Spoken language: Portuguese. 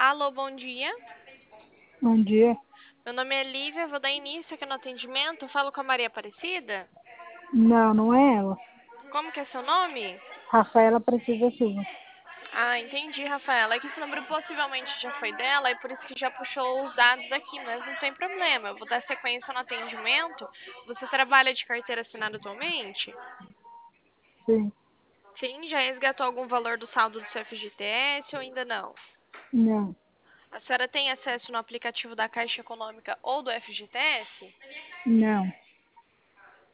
Alô, bom dia. Bom dia. Meu nome é Lívia, vou dar início aqui no atendimento. Eu falo com a Maria Aparecida. Não, não é ela. Como que é seu nome? Rafaela Precisa Silva. Ah, entendi, Rafaela. É que esse número possivelmente já foi dela e por isso que já puxou os dados aqui, mas não tem problema. Eu vou dar sequência no atendimento. Você trabalha de carteira assinada atualmente? Sim. Sim, já resgatou algum valor do saldo do seu FGTS ou ainda não? Não. A senhora tem acesso no aplicativo da Caixa Econômica ou do FGTS? Não.